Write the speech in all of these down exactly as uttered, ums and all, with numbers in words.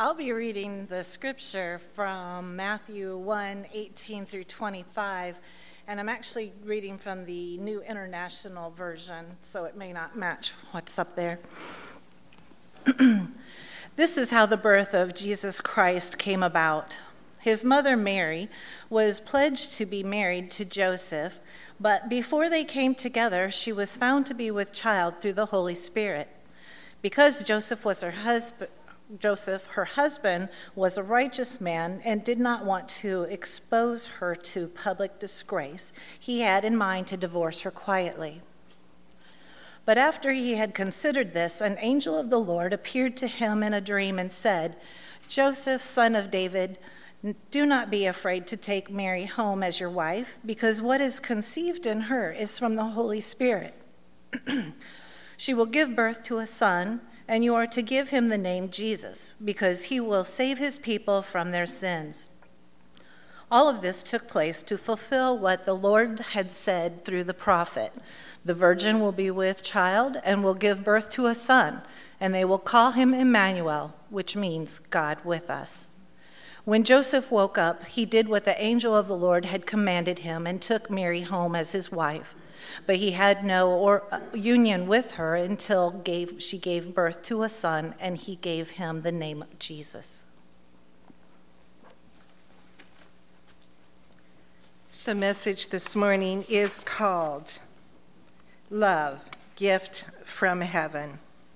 I'll be reading the scripture from Matthew one, eighteen through twenty-five, and I'm actually reading from the New International Version, so it may not match what's up there. This is how the birth of Jesus Christ came about. His mother Mary was pledged to be married to Joseph, but before they came together, she was found to be with child through the Holy Spirit. Because Joseph was her husband, Joseph, her husband, was a righteous man and did not want to expose her to public disgrace, he had in mind to divorce her quietly. But after he had considered this, an angel of the Lord appeared to him in a dream and said, "Joseph, son of David, do not be afraid to take Mary home as your wife, because what is conceived in her is from the Holy Spirit. She will give birth to a son, and you are to give him the name Jesus, because he will save his people from their sins." All of this took place to fulfill what the Lord had said through the prophet. The virgin will be with child and will give birth to a son, and they will call him Emmanuel, which means God with us. When Joseph woke up, he did what the angel of the Lord had commanded him and took Mary home as his wife. But he had no or, uh, union with her until gave, she gave birth to a son, and he gave him the name Jesus. The message this morning is called Love, Gift from Heaven.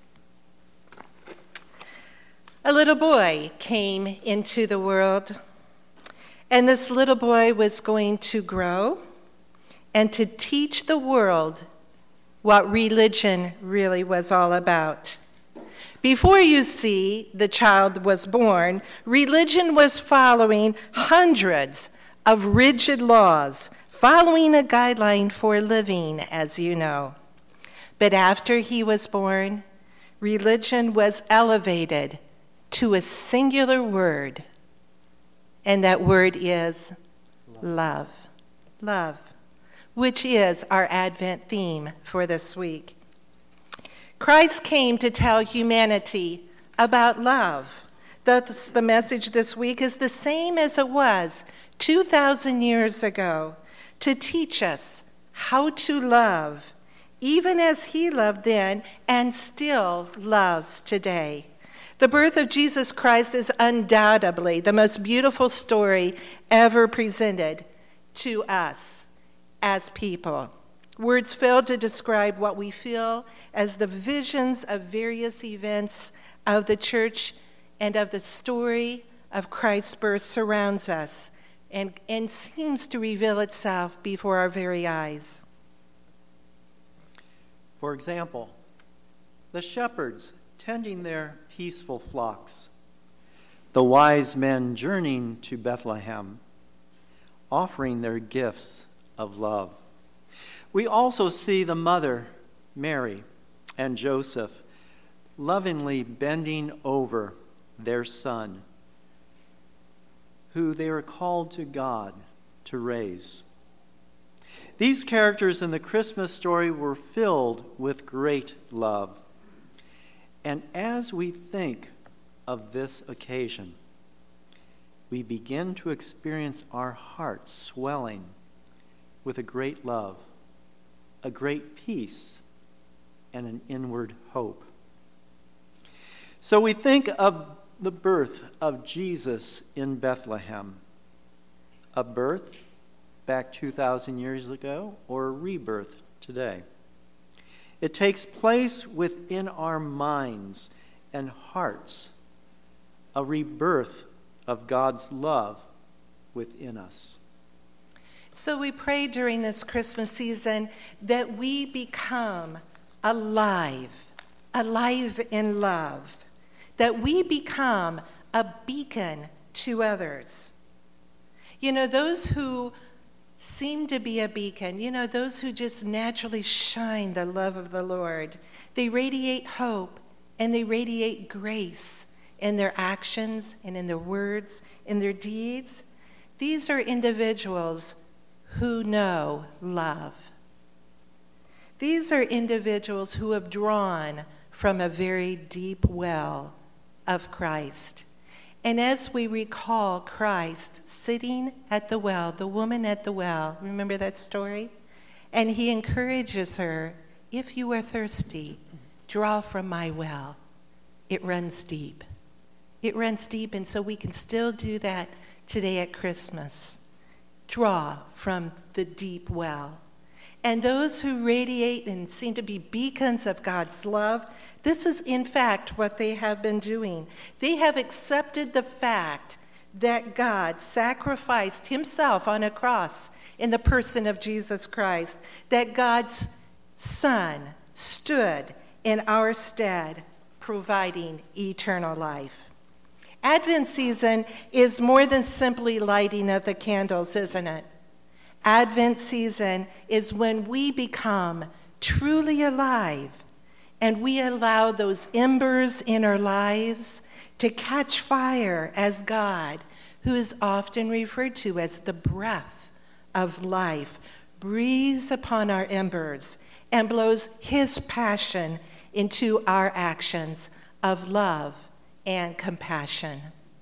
A little boy came into the world, and this little boy was going to grow and to teach the world what religion really was all about. Before, you see, the child was born, religion was following hundreds of rigid laws, following a guideline for living, as you know. But after he was born, religion was elevated to a singular word, and that word is love. Love, which is our Advent theme for this week. Christ came to tell humanity about love. Thus, the message this week is the same as it was two thousand years ago, to teach us how to love, even as he loved then and still loves today. The birth of Jesus Christ is undoubtedly the most beautiful story ever presented to us as people. Words fail to describe what we feel as the visions of various events of the church and of the story of Christ's birth surrounds us and, and seems to reveal itself before our very eyes. For example, the shepherds tending their peaceful flocks, the wise men journeying to Bethlehem, offering their gifts of love. We also see the mother, Mary, and Joseph lovingly bending over their son, who they were called to God to raise. These characters in the Christmas story were filled with great love. And as we think of this occasion, we begin to experience our hearts swelling with a great love, a great peace, and an inward hope. So we think of the birth of Jesus in Bethlehem, a birth back two thousand years ago or a rebirth today. It takes place within our minds and hearts, a rebirth of God's love within us. So we pray during this Christmas season that we become alive, alive in love, that we become a beacon to others. You know, those who seem to be a beacon, you know, those who just naturally shine the love of the Lord, they radiate hope and they radiate grace in their actions and in their words, in their deeds. These are individuals who know love. These are individuals who have drawn from a very deep well of Christ. And as we recall Christ sitting at the well, the woman at the well, remember that story? And he encourages her, if you are thirsty, draw from my well. It runs deep. It runs deep, and so we can still do that today at Christmas. Draw from the deep well. And those who radiate and seem to be beacons of God's love, this is in fact what they have been doing. They have accepted the fact that God sacrificed himself on a cross in the person of Jesus Christ, that God's Son stood in our stead, providing eternal life. Advent season is more than simply lighting of the candles, isn't it? Advent season is when we become truly alive and we allow those embers in our lives to catch fire as God, who is often referred to as the breath of life, breathes upon our embers and blows his passion into our actions of love and compassion.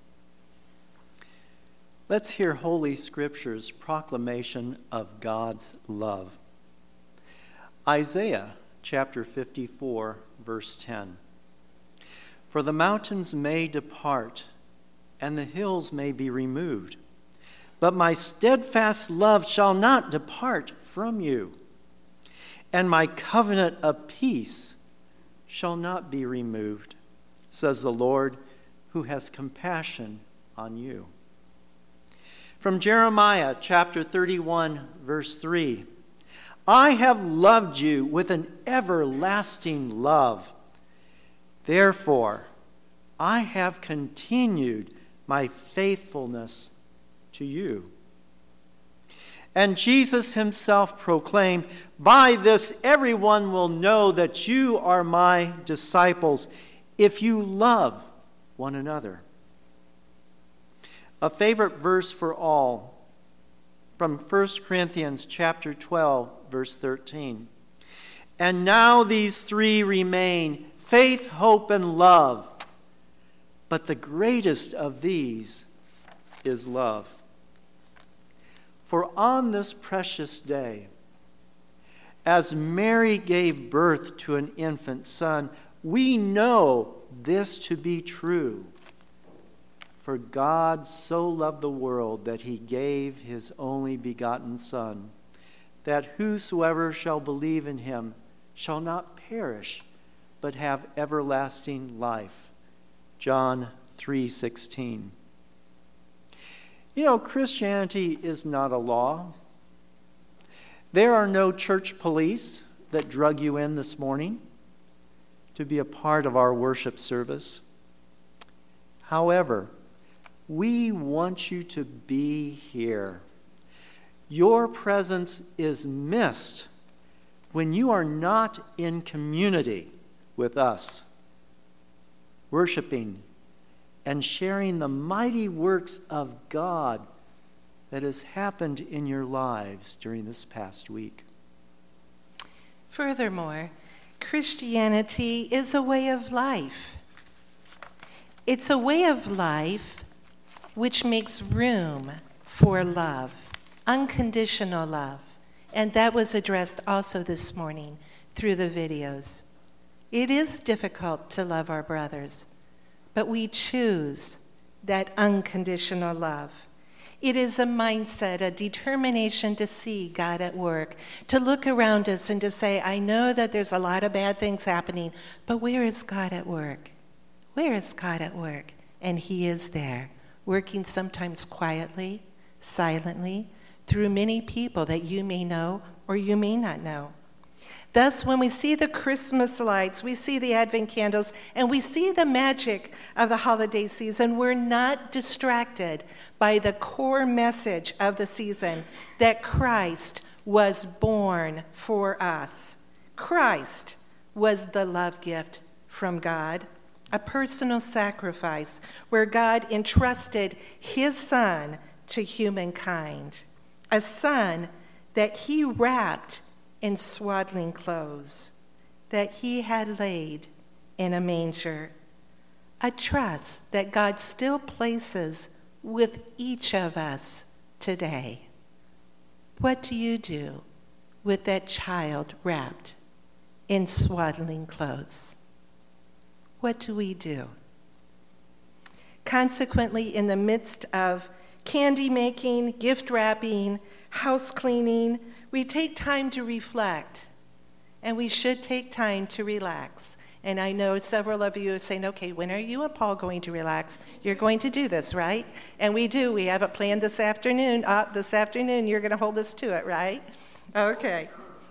Let's hear Holy Scripture's proclamation of God's love. Isaiah chapter fifty-four, verse ten. For the mountains may depart, and the hills may be removed, but my steadfast love shall not depart from you, and my covenant of peace shall not be removed, says the Lord, who has compassion on you. From Jeremiah chapter thirty-one, verse three, I have loved you with an everlasting love. Therefore, I have continued my faithfulness to you. And Jesus himself proclaimed, by this everyone will know that you are my disciples, if you love one another. A favorite verse for all from First Corinthians chapter twelve, verse thirteen. And now these three remain, faith, hope, and love. But the greatest of these is love. For on this precious day, as Mary gave birth to an infant son, we know this to be true. For God so loved the world that he gave his only begotten Son, that whosoever shall believe in him shall not perish, but have everlasting life. John three sixteen. You know, Christianity is not a law. There are no church police that drug you in this morning to be a part of our worship service. However, we want you to be here. Your presence is missed when you are not in community with us, worshiping and sharing the mighty works of God that has happened in your lives during this past week. Furthermore, Christianity is a way of life. It's a way of life which makes room for love, unconditional love. And that was addressed also this morning through the videos. It is difficult to love our brothers, but we choose that unconditional love. It is a mindset, a determination to see God at work, to look around us and to say, I know that there's a lot of bad things happening, but where is God at work? Where is God at work? And he is there, working sometimes quietly, silently, through many people that you may know or you may not know. Thus, when we see the Christmas lights, we see the Advent candles, and we see the magic of the holiday season, we're not distracted by the core message of the season, that Christ was born for us. Christ was the love gift from God, a personal sacrifice where God entrusted his Son to humankind, a Son that he wrapped in swaddling clothes, that he had laid in a manger, a trust that God still places with each of us today. What do you do with that child wrapped in swaddling clothes? What do we do? Consequently, in the midst of candy making, gift wrapping, house cleaning, we take time to reflect, and we should take time to relax. And I know several of you are saying, okay, when are you and Paul going to relax? You're going to do this, right? And we do. We have it planned this afternoon. Uh, this afternoon, you're going to hold us to it, right? Okay.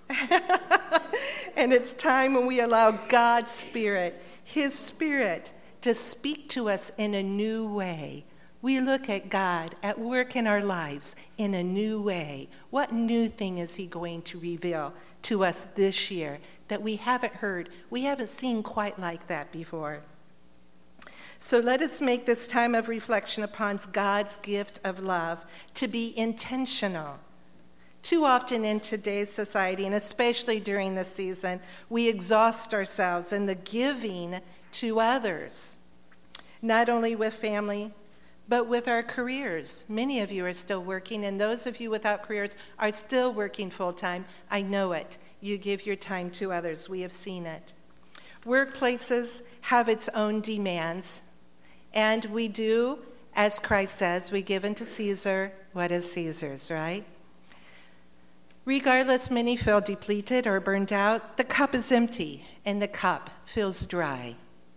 And it's time when we allow God's Spirit, His Spirit, to speak to us in a new way. We look at God at work in our lives in a new way. What new thing is He going to reveal to us this year that we haven't heard, we haven't seen quite like that before? So let us make this time of reflection upon God's gift of love to be intentional. Too often in today's society, and especially during this season, we exhaust ourselves in the giving to others, not only with family, but with our careers. Many of you are still working, and those of you without careers are still working full-time. I know it. You give your time to others. We have seen it. Workplaces have its own demands, and we do, as Christ says, we give unto Caesar what is Caesar's, right? Regardless, many feel depleted or burned out. The cup is empty, and the cup feels dry.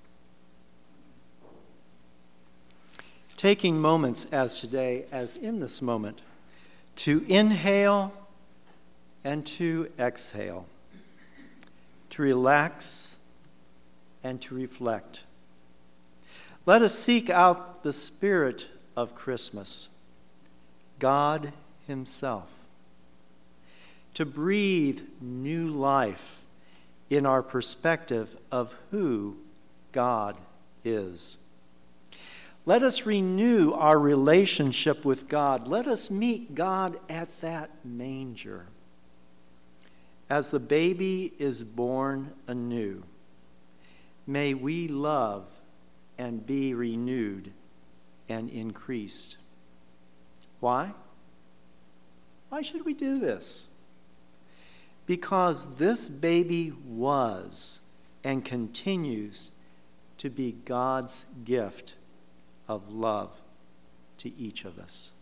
Taking moments as today, as in this moment, to inhale and to exhale, to relax and to reflect. Let us seek out the spirit of Christmas, God Himself, to breathe new life in our perspective of who God is. Let us renew our relationship with God. Let us meet God at that manger. As the baby is born anew, may we love and be renewed and increased. Why? Why should we do this? Because this baby was and continues to be God's gift of love to each of us.